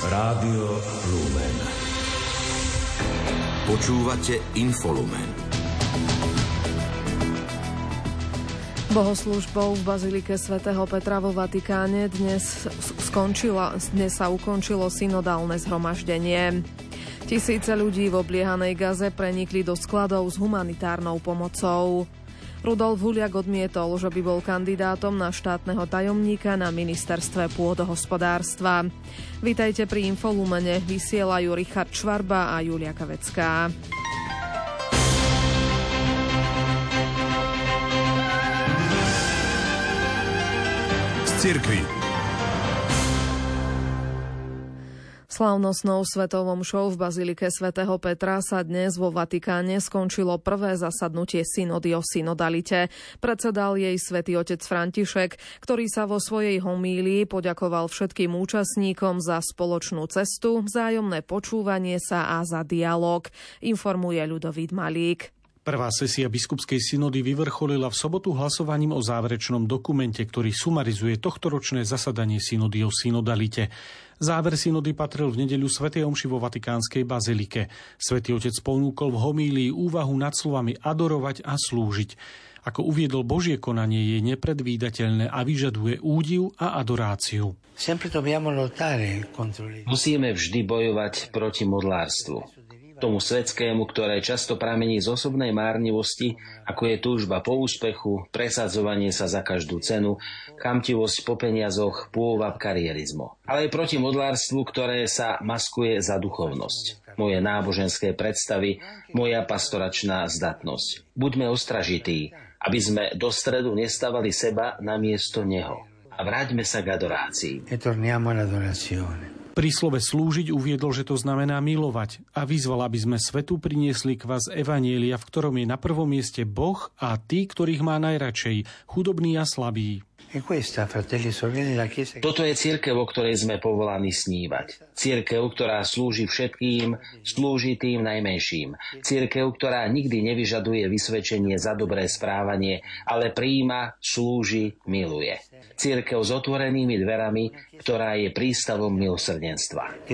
Rádio Lumen. Počúvate Infolumen. Bohoslúžbou v bazilike svätého Petra vo Vatikáne dnes sa ukončilo synodálne zhromaždenie. Tisíce ľudí v obliehanej Gaze prenikli do skladov s humanitárnou pomocou. Rudolf Huliak odmietol, že by bol kandidátom na štátneho tajomníka na ministerstve pôdohospodárstva. Vítajte pri Infolumene, vysielajú Richard Švarba a Julia Kavecká. Z cirkvi. Slávnostnou svetovom show v bazilike svätého Petra sa dnes vo Vatikáne skončilo prvé zasadnutie synody o synodalite. Predsedal jej svätý otec František, ktorý sa vo svojej homílii poďakoval všetkým účastníkom za spoločnú cestu, vzájomné počúvanie sa a za dialóg, informuje Ľudovít Malík. Prvá sesia biskupskej synody vyvrcholila v sobotu hlasovaním o záverečnom dokumente, ktorý sumarizuje tohtoročné zasadanie synody o synodalite. Záver synody patril v nedeľu svätej omši vo Vatikánskej bazilike. Svätý otec ponúkol v homílii úvahu nad slovami adorovať a slúžiť. Ako uviedol, Božie konanie je nepredvídateľné a vyžaduje údiv a adoráciu. Musíme vždy bojovať proti modlárstvu. Tomu svetskému, ktoré často pramení z osobnej márnivosti, ako je túžba po úspechu, presadzovanie sa za každú cenu, chamtivosť po peniazoch, pôvab karierizmu. Ale aj proti modlárstvu, ktoré sa maskuje za duchovnosť. Moje náboženské predstavy, moja pastoračná zdatnosť. Buďme ostražití, aby sme do stredu nestávali seba namiesto neho. A vráťme sa k adorácii. Pri slove slúžiť uviedol, že to znamená milovať a vyzval, aby sme svetu priniesli kvas evanjelia, v ktorom je na prvom mieste Boh a tí, ktorých má najradšej, chudobní a slabí. Toto je cirkev, o ktorej sme povolaní snívať. Cirkev, ktorá slúži všetkým, slúži tým najmenším. Cirkev, ktorá nikdy nevyžaduje vysvedčenie za dobré správanie, ale prijíma, slúži, miluje. Cirkev s otvorenými dverami, ktorá je prístavom milosrdenstva.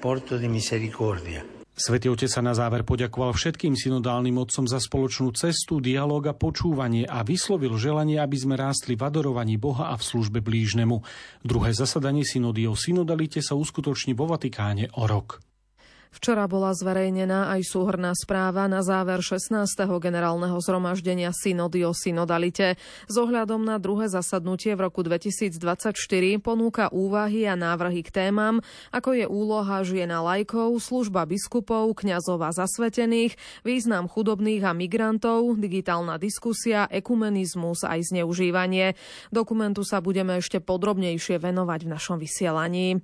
Svätý otec sa na záver poďakoval všetkým synodálnym otcom za spoločnú cestu, dialóg a počúvanie a vyslovil želanie, aby sme rástli v adorovaní Boha a v službe blížnemu. Druhé zasadanie synody o synodalite sa uskutoční vo Vatikáne o rok. Včera bola zverejnená aj súhrnná správa na záver 16. generálneho zhromaždenia synody o synodalite. S ohľadom na druhé zasadnutie v roku 2024 ponúka úvahy a návrhy k témam, ako je úloha žien a laikov, služba biskupov, kňazov a zasvetených, význam chudobných a migrantov, digitálna diskusia, ekumenizmus aj zneužívanie. Dokumentu sa budeme ešte podrobnejšie venovať v našom vysielaní.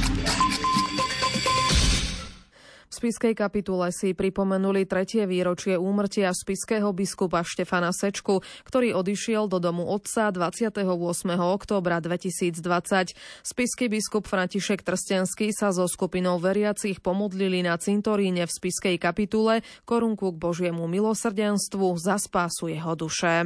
V spišskej kapitule si pripomenuli 3. výročie úmrtia spišského biskupa Štefana Sečku, ktorý odišiel do domu otca 28. októbra 2020. Spišský biskup František Trstenský sa so skupinou veriacich pomodlili na cintoríne v spišskej kapitule korunku k Božiemu milosrdenstvu za spásu jeho duše.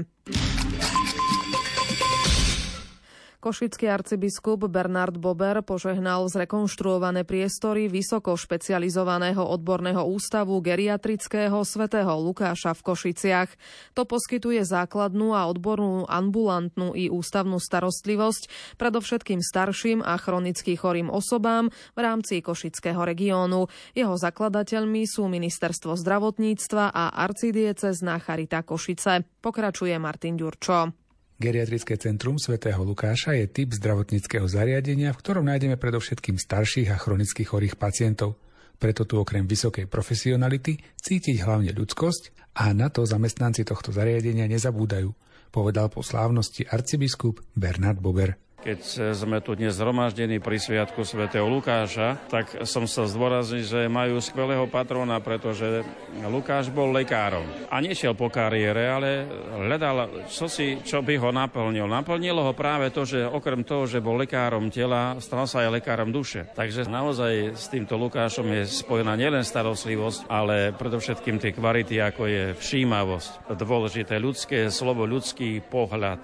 Košický arcibiskup Bernard Bober požehnal zrekonštruované priestory vysoko špecializovaného odborného ústavu geriatrického svätého Lukáša v Košiciach. To poskytuje základnú a odbornú ambulantnú i ústavnú starostlivosť predovšetkým starším a chronicky chorým osobám v rámci Košického regiónu. Jeho zakladateľmi sú Ministerstvo zdravotníctva a arcidiecézna Charita Košice. Pokračuje Martin Ďurčo. Geriatrické centrum svätého Lukáša je typ zdravotníckeho zariadenia, v ktorom nájdeme predovšetkým starších a chronicky chorých pacientov. Preto tu okrem vysokej profesionality cítiť hlavne ľudskosť a na to zamestnanci tohto zariadenia nezabúdajú, povedal po slávnosti arcibiskup Bernard Bober. Keď sme tu dnes zhromaždení pri sviatku svätého Lukáša, tak som sa zdôraznil, že majú skvelého patrona, pretože Lukáš bol lekárom. A nešiel po kariére, ale hľadal čosi, čo by ho naplnil. Naplnilo ho práve to, že okrem toho, že bol lekárom tela, stal sa aj lekárom duše. Takže naozaj s týmto Lukášom je spojená nielen starostlivosť, ale predovšetkým tie kvality, ako je všímavosť, dôležité ľudské slovo, ľudský pohľad,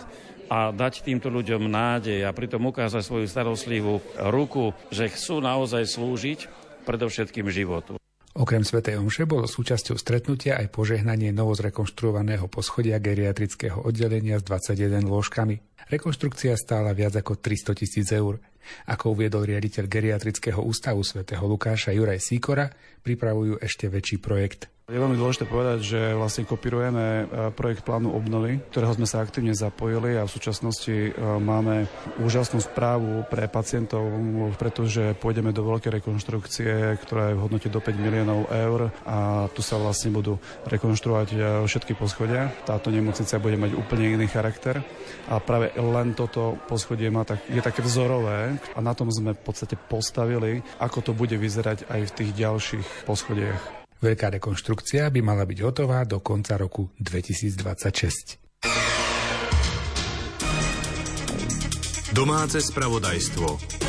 a dať týmto ľuďom nádej a pritom ukázať svoju starostlivú ruku, že chcú naozaj slúžiť predovšetkým životu. Okrem svätej omše bolo súčasťou stretnutia aj požehnanie novozrekonštruovaného poschodia geriatrického oddelenia s 21 lôžkami. Rekonštrukcia stála viac ako 300 000 eur. Ako uviedol riaditeľ geriatrického ústavu svätého Lukáša Juraj Sýkora, pripravujú ešte väčší projekt. Je veľmi dôležité povedať, že vlastne kopírujeme projekt plánu obnovy, ktorého sme sa aktívne zapojili a v súčasnosti máme úžasnú správu pre pacientov, pretože pôjdeme do veľkej rekonštrukcie, ktorá je v hodnote do 5 miliónov eur a tu sa vlastne budú rekonštruovať všetky poschodia. Táto nemocnica bude mať úplne iný charakter a práve len toto poschodie je také vzorové a na tom sme v podstate postavili, ako to bude vyzerať aj v tých ďalších poschodiach. Veľká rekonštrukcia by mala byť hotová do konca roku 2026. Domáce spravodajstvo.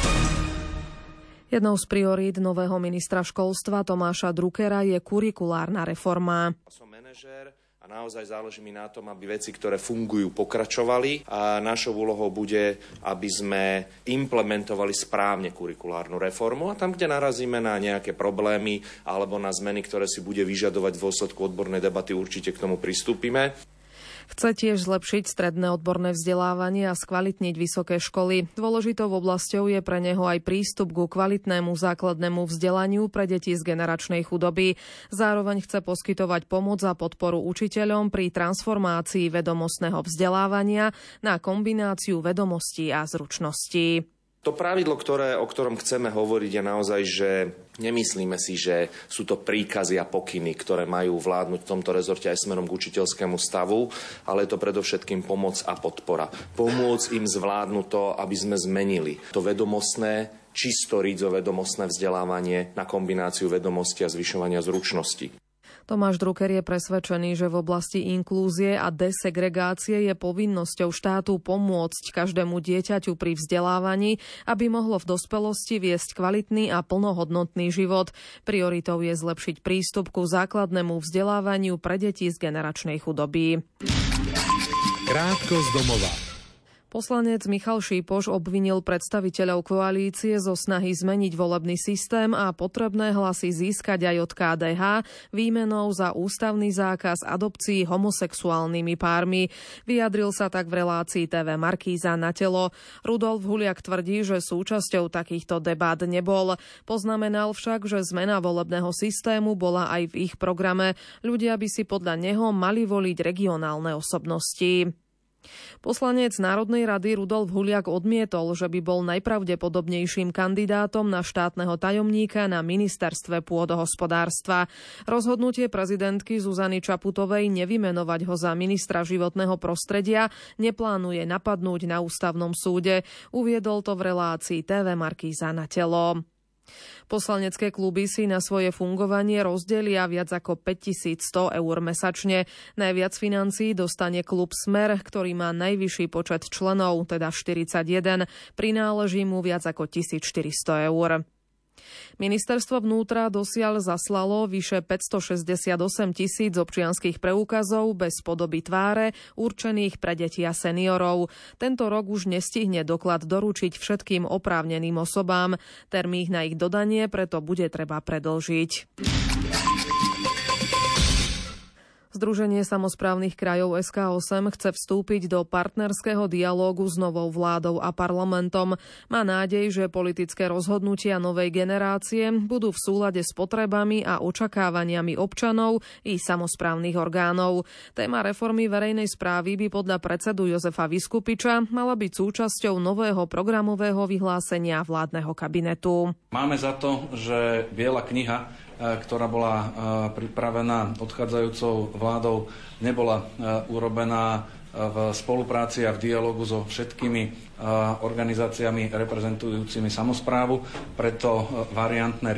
Jednou z priorít nového ministra školstva Tomáša Druckera je kurikulárna reforma. Som manažér a naozaj záleží mi na tom, aby veci, ktoré fungujú, pokračovali a našou úlohou bude, aby sme implementovali správne kurikulárnu reformu a tam, kde narazíme na nejaké problémy alebo na zmeny, ktoré si bude vyžadovať v dôsledku odbornej debaty, určite k tomu pristúpime. Chce tiež zlepšiť stredné odborné vzdelávanie a skvalitniť vysoké školy. Dôležitou oblasťou je pre neho aj prístup ku kvalitnému základnému vzdelaniu pre deti z generačnej chudoby. Zároveň chce poskytovať pomoc a podporu učiteľom pri transformácii vedomostného vzdelávania na kombináciu vedomostí a zručností. To pravidlo, o ktorom chceme hovoriť, je naozaj, že nemyslíme si, že sú to príkazy a pokyny, ktoré majú vládnuť v tomto rezorte aj smerom k učiteľskému stavu, ale je to predovšetkým pomoc a podpora. Pomôcť im zvládnuť to, aby sme zmenili to vedomostné, čisto rídzo-vedomostné vzdelávanie na kombináciu vedomosti a zvyšovania zručnosti. Tomáš Drucker je presvedčený, že v oblasti inklúzie a desegregácie je povinnosťou štátu pomôcť každému dieťaťu pri vzdelávaní, aby mohlo v dospelosti viesť kvalitný a plnohodnotný život. Prioritou je zlepšiť prístup ku základnému vzdelávaniu pre deti z generačnej chudoby. Krátko z domova. Poslanec Michal Šípoš obvinil predstaviteľov koalície zo snahy zmeniť volebný systém a potrebné hlasy získať aj od KDH výmenou za ústavný zákaz adopcií homosexuálnymi pármi. Vyjadril sa tak v relácii TV Markíza na telo. Rudolf Huliak tvrdí, že súčasťou takýchto debát nebol. Poznamenal však, že zmena volebného systému bola aj v ich programe. Ľudia by si podľa neho mali voliť regionálne osobnosti. Poslanec Národnej rady Rudolf Huliak odmietol, že by bol najpravdepodobnejším kandidátom na štátneho tajomníka na ministerstve pôdohospodárstva. Rozhodnutie prezidentky Zuzany Čaputovej nevymenovať ho za ministra životného prostredia neplánuje napadnúť na ústavnom súde. Uviedol to v relácii TV Markíza na telo. Poslanecké kluby si na svoje fungovanie rozdelia viac ako 5100 eur mesačne. Najviac financií dostane klub Smer, ktorý má najvyšší počet členov, teda 41. Prináleží mu viac ako 1400 eur. Ministerstvo vnútra dosiaľ zaslalo vyše 568 000 občianskych preukazov bez podoby tváre, určených pre deti a seniorov. Tento rok už nestihne doklad doručiť všetkým oprávneným osobám. Termín na ich dodanie preto bude treba predĺžiť. Združenie samosprávnych krajov SK8 chce vstúpiť do partnerského dialógu s novou vládou a parlamentom. Má nádej, že politické rozhodnutia novej generácie budú v súlade s potrebami a očakávaniami občanov i samosprávnych orgánov. Téma reformy verejnej správy by podľa predsedu Jozefa Viskupiča mala byť súčasťou nového programového vyhlásenia vládneho kabinetu. Máme za to, že Biela kniha, ktorá bola pripravená odchádzajúcou vládou, nebola urobená v spolupráci a v dialogu so všetkými organizáciami reprezentujúcimi samosprávu. Preto variantné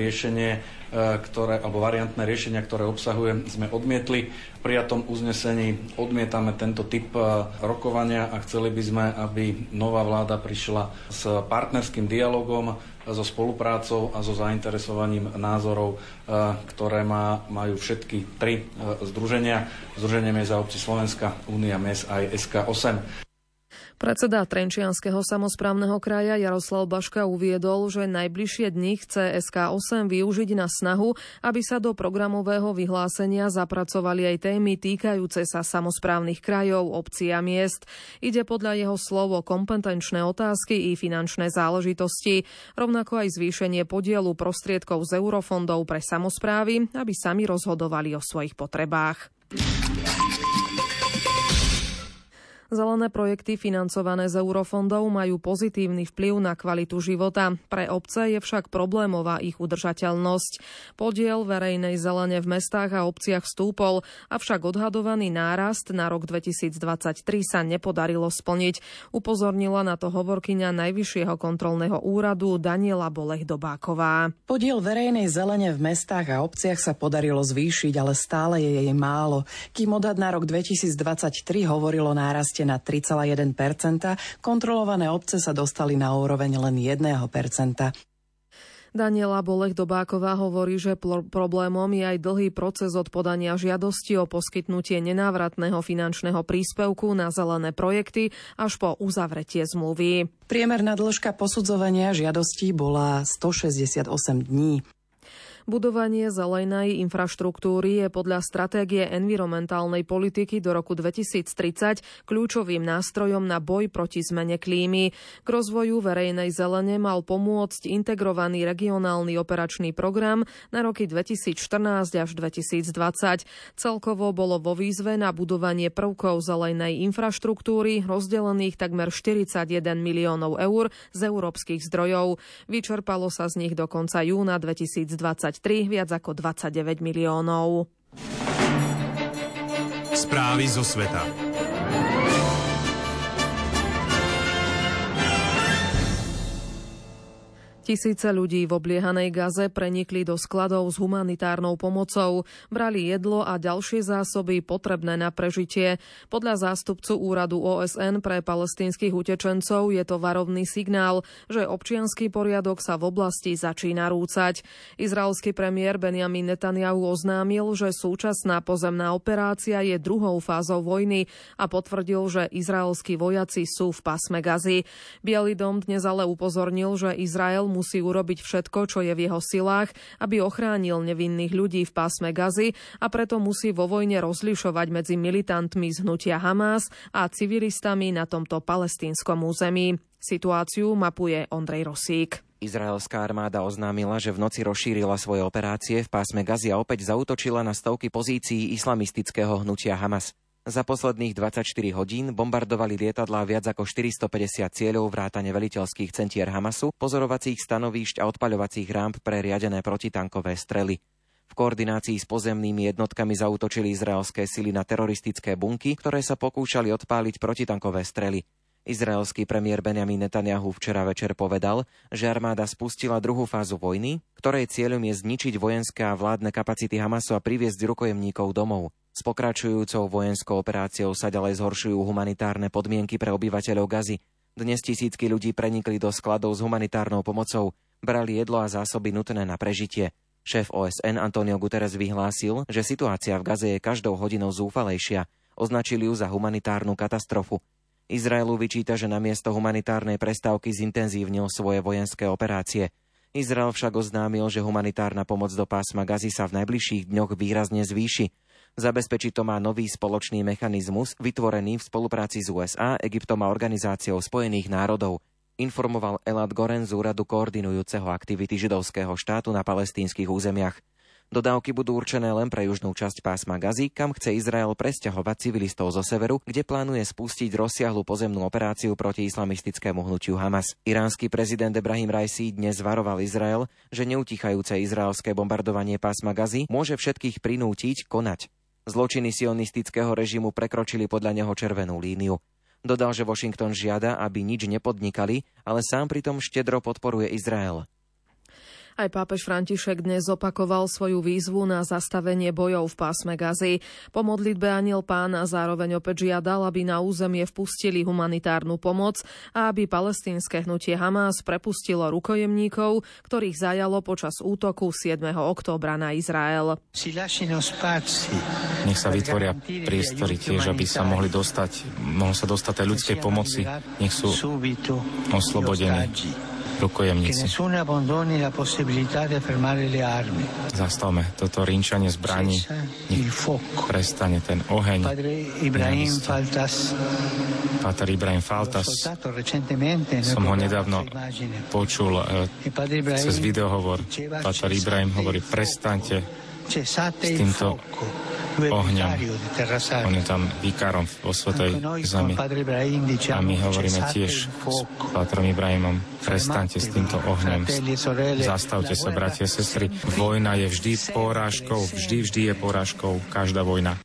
riešenia, ktoré obsahuje, sme odmietli. V prijatom uznesení odmietame tento typ rokovania a chceli by sme, aby nová vláda prišla s partnerským dialogom, so spoluprácou a so zainteresovaním názorov, ktoré majú všetky tri združenia. Združenie miest a obcí Slovenska, Únia miest aj SK8. Predseda Trenčianskeho samosprávneho kraja Jaroslav Baška uviedol, že najbližšie dni chce SK8 využiť na snahu, aby sa do programového vyhlásenia zapracovali aj témy týkajúce sa samosprávnych krajov, obcí a miest. Ide podľa jeho slov o kompetenčné otázky i finančné záležitosti, rovnako aj zvýšenie podielu prostriedkov z eurofondov pre samosprávy, aby sami rozhodovali o svojich potrebách. Zelené projekty financované z eurofondov majú pozitívny vplyv na kvalitu života. Pre obce je však problémová ich udržateľnosť. Podiel verejnej zelene v mestách a obciach stúpol, avšak odhadovaný nárast na rok 2023 sa nepodarilo splniť. Upozornila na to hovorkyňa Najvyššieho kontrolného úradu Daniela Bolech-Dobáková. Podiel verejnej zelene v mestách a obciach sa podarilo zvýšiť, ale stále je jej málo. Kým odhad na rok 2023 hovorilo nárast na 3,1%, kontrolované obce sa dostali na úroveň len 1%. Daniela Bolech-Dobáková hovorí, že problémom je aj dlhý proces od podania žiadosti o poskytnutie nenávratného finančného príspevku na zelené projekty až po uzavretie zmluvy. Priemerná dĺžka posudzovania žiadostí bola 168 dní. Budovanie zelenej infraštruktúry je podľa stratégie environmentálnej politiky do roku 2030 kľúčovým nástrojom na boj proti zmene klímy. K rozvoju verejnej zelene mal pomôcť integrovaný regionálny operačný program na roky 2014 až 2020. Celkovo bolo vo výzve na budovanie prvkov zelenej infraštruktúry rozdelených takmer 41 miliónov eur z európskych zdrojov. Vyčerpalo sa z nich do konca júna 2023 viac ako 29 miliónov. Správy zo sveta. Tisíce ľudí v obliehanej Gaze prenikli do skladov s humanitárnou pomocou. Brali jedlo a ďalšie zásoby potrebné na prežitie. Podľa zástupcu úradu OSN pre palestínskych utečencov je to varovný signál, že občiansky poriadok sa v oblasti začína rúcať. Izraelský premiér Benjamin Netanjahu oznámil, že súčasná pozemná operácia je druhou fázou vojny a potvrdil, že izraelskí vojaci sú v pásme Gazy. Biely dom dnes ale upozornil, že Izrael musí urobiť všetko, čo je v jeho silách, aby ochránil nevinných ľudí v pásme Gazy a preto musí vo vojne rozlišovať medzi militantmi z hnutia Hamas a civilistami na tomto palestínskom území. Situáciu mapuje Ondrej Rosík. Izraelská armáda oznámila, že v noci rozšírila svoje operácie v pásme Gazy a opäť zaútočila na stovky pozícií islamistického hnutia Hamas. Za posledných 24 hodín bombardovali lietadlá viac ako 450 cieľov vrátane veliteľských centier Hamasu, pozorovacích stanovíšť a odpaľovacích rámp pre riadené protitankové strely. V koordinácii s pozemnými jednotkami zaútočili izraelské sily na teroristické bunky, ktoré sa pokúšali odpáliť protitankové strely. Izraelský premiér Benjamin Netanjahu včera večer povedal, že armáda spustila druhú fázu vojny, ktorej cieľom je zničiť vojenské a vládne kapacity Hamasu a priviesť rukojemníkov domov. S pokračujúcou vojenskou operáciou sa ďalej zhoršujú humanitárne podmienky pre obyvateľov Gazy. Dnes tisícky ľudí prenikli do skladov s humanitárnou pomocou, brali jedlo a zásoby nutné na prežitie. Šéf OSN Antonio Guterres vyhlásil, že situácia v Gaze je každou hodinou zúfalejšia. Označili ju za humanitárnu katastrofu. Izraelu vyčíta, že namiesto humanitárnej prestávky zintenzívnil svoje vojenské operácie. Izrael však oznámil, že humanitárna pomoc do pásma Gazy sa v najbližších dňoch výrazne zvýši. Zabezpečiť to má nový spoločný mechanizmus, vytvorený v spolupráci s USA, Egyptom a Organizáciou Spojených národov, informoval Elad Goren z úradu koordinujúceho aktivity židovského štátu na palestínskych územiach. Dodávky budú určené len pre južnú časť pásma Gazy, kam chce Izrael presťahovať civilistov zo severu, kde plánuje spustiť rozsiahlu pozemnú operáciu proti islamistickému hnutiu Hamas. Iránsky prezident Ebrahim Raisi dnes varoval Izrael, že neutichajúce izraelské bombardovanie pásma Gazy môže všetkých prinútiť konať. Zločiny sionistického režimu prekročili podľa neho červenú líniu. Dodal, že Washington žiada, aby nič nepodnikali, ale sám pritom štedro podporuje Izrael. Aj pápež František dnes opakoval svoju výzvu na zastavenie bojov v pásme Gazy. Po modlitbe Anjel Pána zároveň opäť žiadal, aby na územie vpustili humanitárnu pomoc a aby palestínske hnutie Hamás prepustilo rukojemníkov, ktorých zajalo počas útoku 7. októbra na Izrael. Nech sa vytvoria priestory tiež, aby sa mohlo sa dostať aj ľudskej pomoci. Nech sú oslobodení rukojemníci. Zastavme toto rinčanie zbraní. Nech prestane ten oheň. Páter Ibrahim Faltas. Som ho nedávno počul cez videohovor. Páter Ibrahim hovorí, prestaňte s týmto ohňom. On je tam vikárom vo Svätej Zemi. A my hovoríme tiež s Pátrom Ibrahimom, prestaňte s týmto ohňom. Zastavte sa, bratia a sestry. Vojna je vždy porážkou, vždy je porážkou, každá vojna.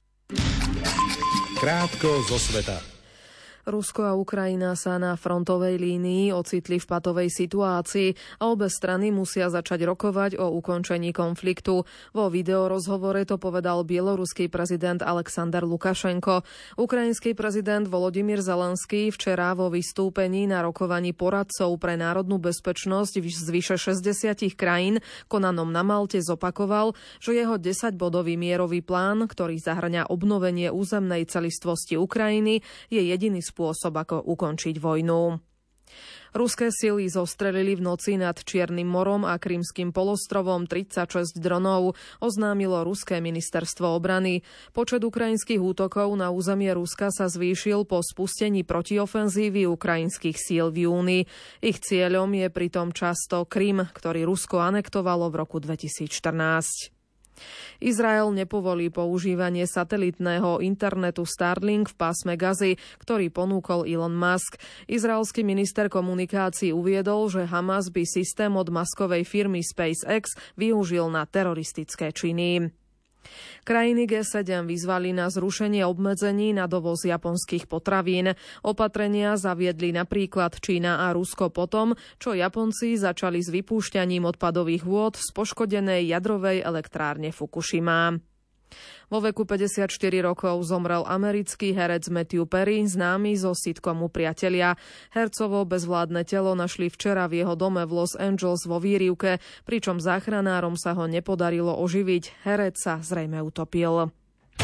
Krátko zo sveta. Rusko a Ukrajina sa na frontovej línii ocitli v patovej situácii a obe strany musia začať rokovať o ukončení konfliktu. Vo videorozhovore to povedal bieloruský prezident Alexander Lukašenko. Ukrajinský prezident Volodymyr Zelenský včera vo vystúpení na rokovaní poradcov pre národnú bezpečnosť z vyše 60 krajín konanom na Malte zopakoval, že jeho 10-bodový mierový plán, ktorý zahŕňa obnovenie územnej celistvosti Ukrajiny, je jediný spôsob, ako ukončiť vojnu. Ruské sily zostrelili v noci nad Čiernym morom a Krymským polostrovom 36 dronov, oznámilo ruské ministerstvo obrany. Počet ukrajinských útokov na územie Ruska sa zvýšil po spustení protiofenzívy ukrajinských síl v júni. Ich cieľom je pritom často Krym, ktorý Rusko anektovalo v roku 2014. Izrael nepovolí používanie satelitného internetu Starlink v pásme Gazy, ktorý ponúkol Elon Musk. Izraelský minister komunikácií uviedol, že Hamas by systém od maskovej firmy SpaceX využil na teroristické činy. Krajiny G7 vyzvali na zrušenie obmedzení na dovoz japonských potravín. Opatrenia zaviedli napríklad Čína a Rusko potom, čo Japonci začali s vypúšťaním odpadových vôd z poškodenej jadrovej elektrárne Fukushima. Vo veku 54 rokov zomrel americký herec Matthew Perry, známy zo sitcomu Priatelia. Hercovo bezvládne telo našli včera v jeho dome v Los Angeles vo výrivke, pričom záchranárom sa ho nepodarilo oživiť. Herec sa zrejme utopil.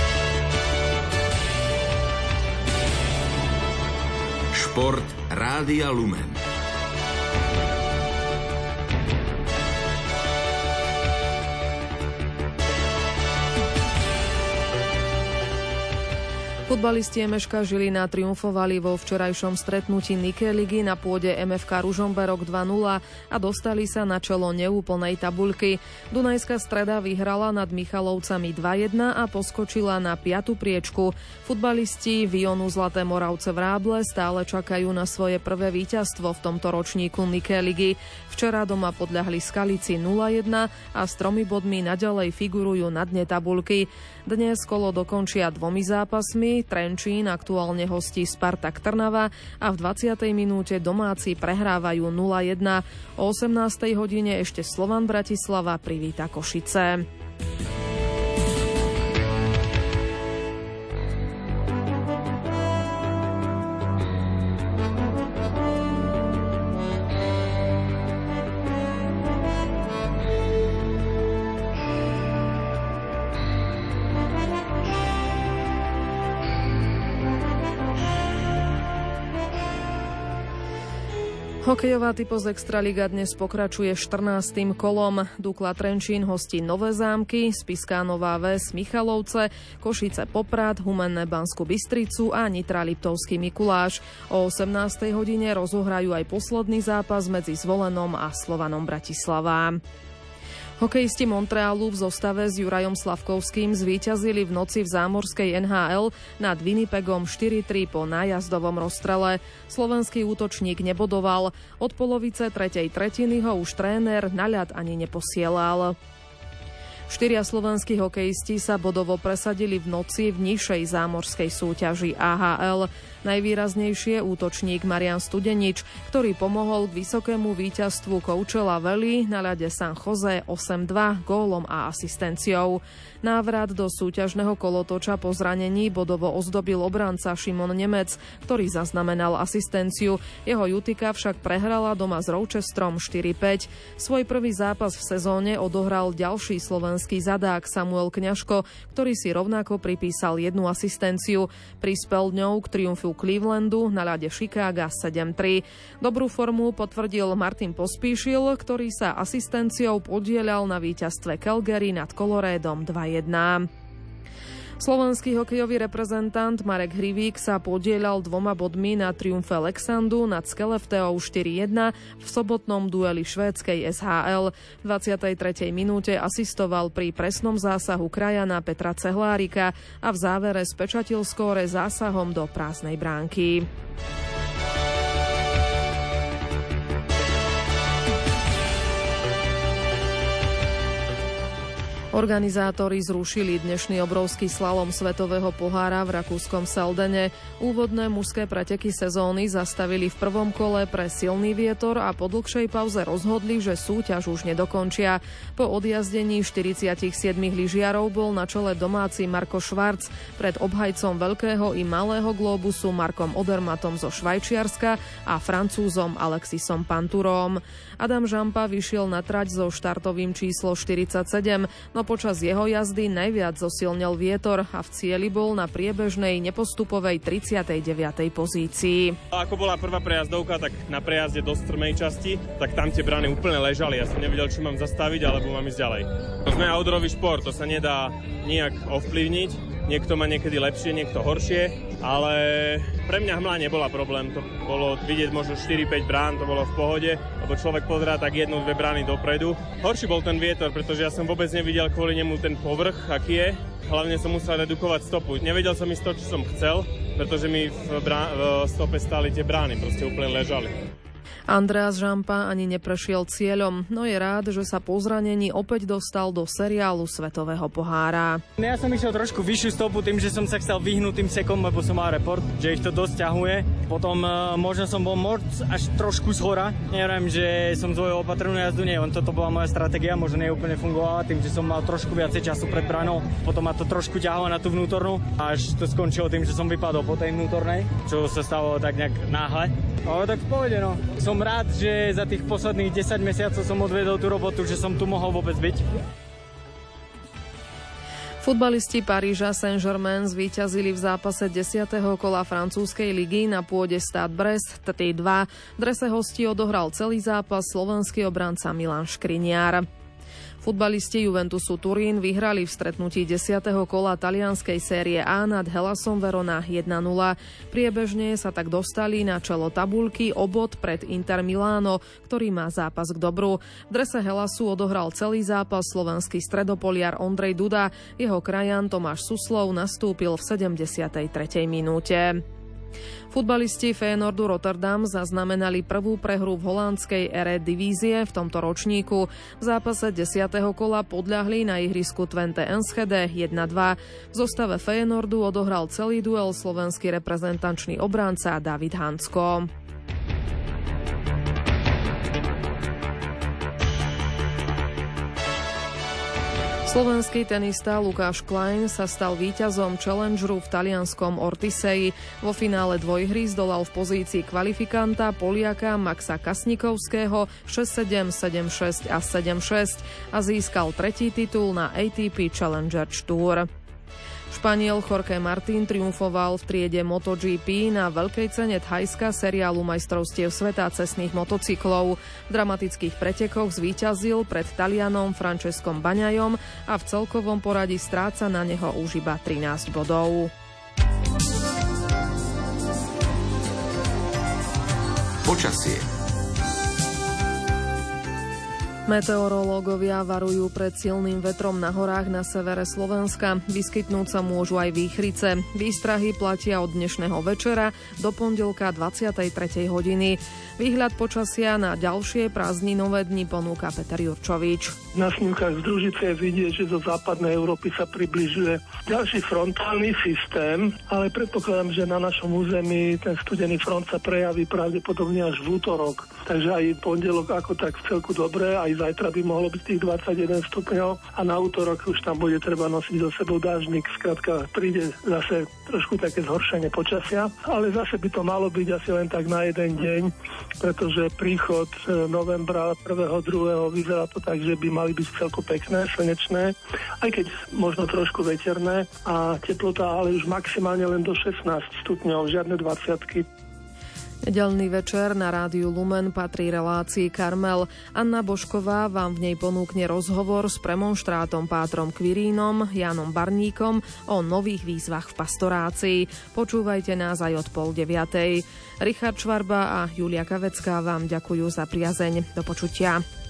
Šport Rádia Lumen. Futbalisti MŠK Žilina triumfovali vo včerajšom stretnutí Nike ligy na pôde MFK Ružomberok 2-0 a dostali sa na čelo neúplnej tabuľky. Dunajská Streda vyhrala nad Michalovcami 2-1 a poskočila na 5. priečku. Futbalisti Vionu Zlaté Moravce Vráble stále čakajú na svoje prvé víťazstvo v tomto ročníku Nike ligy. Včera doma podľahli Skalici 0-1 a s 3 bodmi naďalej figurujú na dne tabuľky. Dnes kolo dokončia 2 zápasmi. Trenčín aktuálne hostí Spartak Trnava a v 20. minúte domáci prehrávajú 0-1. O 18. hodine ešte Slovan Bratislava privíta Košice. Hokejová typos Extraliga dnes pokračuje 14. kolom. Dukla Trenčín hostí Nové Zámky, Spiská Nová Ves Michalovce, Košice Poprad, Humenné Banskú Bystricu a Nitra Liptovský Mikuláš. O 18. hodine rozohrajú aj posledný zápas medzi Zvolenom a Slovanom Bratislava. Hokejisti Montrealu v zostave s Jurajom Slavkovským zvíťazili v noci v zámorskej NHL nad Winnipegom 4-3 po nájazdovom rozstrele. Slovenský útočník nebodoval. Od polovice tretej tretiny ho už tréner na ľad ani neposielal. 4 slovenskí hokejisti sa bodovo presadili v noci v nižšej zámorskej súťaži AHL. Najvýraznejšie útočník Marian Studenič, ktorý pomohol k vysokému víťazstvu Coachella Valley na ľade San Jose 8-2 gólom a asistenciou. Návrat do súťažného kolotoča po zranení bodovo ozdobil obranca Šimon Nemec, ktorý zaznamenal asistenciu. Jeho Utica však prehrala doma s Rochesterom 4-5. Svoj prvý zápas v sezóne odohral ďalší slovenský zadák Samuel Kňažko, ktorý si rovnako pripísal 1 asistenciu. Prispel ňou k triumfu Clevelandu na ľade Chicaga 7-3. Dobrú formu potvrdil Martin Pospíšil, ktorý sa asistenciou podieľal na víťazstve Calgary nad Coloradom 2-1. Slovenský hokejový reprezentant Marek Hrivík sa podieľal 2 bodmi na triumfe Lexandu nad Skellefteou 4-1 v sobotnom dueli švédskej SHL. V 23. minúte asistoval pri presnom zásahu krajana Petra Cehlárika a v závere spečatil skóre zásahom do prázdnej bránky. Organizátori zrušili dnešný obrovský slalom svetového pohára v rakúskom Seldene. Úvodné mužské preteky sezóny zastavili v prvom kole pre silný vietor a po dlhšej pauze rozhodli, že súťaž už nedokončia. Po odjazdení 47 lyžiarov bol na čele domáci Marko Švarc pred obhajcom veľkého i malého glóbusu Markom Odermatom zo Švajčiarska a Francúzom Alexisom Panturom. Adam Žampa vyšiel na trať so štartovým číslo 47, no počas jeho jazdy najviac zosilnil vietor a v cieli bol na priebežnej nepostupovej 39. pozícii. Ako bola prvá prejazdovka, tak na prejazde do strmej časti, tak tam tie brány úplne ležali. Ja som nevedel, či mám zastaviť, alebo mám ísť ďalej. To sme outdoorový šport, to sa nedá nijak ovplyvniť. Niekto má niekedy lepšie, niekto horšie, ale pre mňa hmla nebola problém. To bolo vidieť možno 4-5 brán, to bolo v pohode, lebo človek pozerá tak 1-2 brány dopredu. Horší bol ten vietor, pretože ja som vôbec nevidel kvôli nemu ten povrch, aký je. Hlavne som musel redukovať stopu. Nevedel som ísť to, čo som chcel, pretože mi v stope stáli tie brány, proste úplne ležali. Andreas Žampa ani neprešiel cieľom, no je rád, že sa po zranení opäť dostal do seriálu svetového pohára. Ja som išiel trošku vyššiu stopu tým, že som sa chcel vyhnúť tým sekom, lebo som mal report, že ich to dosť ťahuje. Potom možno som bol až trošku zhora. Neviem, že som zvojil opatrnú jazdu, nie, len toto bola moja stratégia, možno neúplne fungovala tým, že som mal trošku viacej času pred bránou. Potom ma to trošku ťahalo na tú vnútornú, až to skončilo tým, že som vypadol po tej vnútornej, čo sa stalo tak nejak náhle. Ale tak v pohode, no. Som rád, že za tých posledných 10 mesiacov som odvedol tú robotu, že som tu mohol vôbec byť. Futbalisti Paríža Saint-Germain zvíťazili v zápase 10. kola francúzskej ligy na pôde Stade Brest 3-2. V drese hostí odohral celý zápas slovenský obranca Milan Škriniar. Futbalisti Juventusu Turín vyhrali v stretnutí 10. kola talianskej série A nad Helasom Verona 1-0. Priebežne sa tak dostali na čelo tabuľky o bod pred Inter Miláno, ktorý má zápas k dobru. V drese Helasu odohral celý zápas slovenský stredopoliar Ondrej Duda. Jeho krajan Tomáš Suslov nastúpil v 73. minúte. Futbalisti Feyenoordu Rotterdam zaznamenali prvú prehru v holandskej Eredivízie v tomto ročníku. V zápase 10. kola podľahli na ihrisku Twente Enschede 1-2. V zostave Feyenoordu odohral celý duel slovenský reprezentančný obranca David Hansko. Slovenský tenista Lukáš Klein sa stal víťazom Challengeru v talianskom Ortiseji. Vo finále dvojhry zdolal v pozícii kvalifikanta Poliaka Maxa Kasnikovského 6-7, 7-6 a 7-6 a získal tretí titul na ATP Challenger Tour. Španiel Jorge Martín triumfoval v triede MotoGP na veľkej cene Thajska seriálu majstrovstiev sveta cestných motocyklov. V dramatických pretekoch zvíťazil pred Talianom Francescom Baňajom a v celkovom poradí stráca na neho už iba 13 bodov. Počasie. Meteorológovia varujú pred silným vetrom na horách na severe Slovenska. Vyskytnúť sa môžu aj výchrice. Výstrahy platia od dnešného večera do pondelka 23. hodiny. Výhľad počasia na ďalšie prázdninové dni ponúka Peter Jurčovič. Na snímkach z družice je vidieť, že zo západnej Európy sa približuje ďalší frontálny systém, ale predpokladám, že na našom území ten studený front sa prejaví pravdepodobne až v útorok. Takže aj pondelok ako tak v celku dobre, aj zajtra by mohlo byť tých 21 stupňov a na útorok už tam bude treba nosiť so sebou dážnik. Skrátka príde zase trošku také zhoršenie počasia, ale zase by to malo byť asi len tak na jeden deň, pretože príchod novembra 1. 2. vyzerá to tak, že by mali byť celku pekné, slnečné, aj keď možno trošku veterné a teplota ale už maximálne len do 16 stupňov, žiadne 20. Nedeľný večer na rádiu Lumen patrí relácii Karmel. Anna Božková vám v nej ponúkne rozhovor s premonštrátom Pátrom Quirínom, Jánom Barníkom o nových výzvach v pastorácii. Počúvajte nás aj od 8:30. Richard Švarba a Julia Kavecká vám ďakujú za priazeň. Do počutia.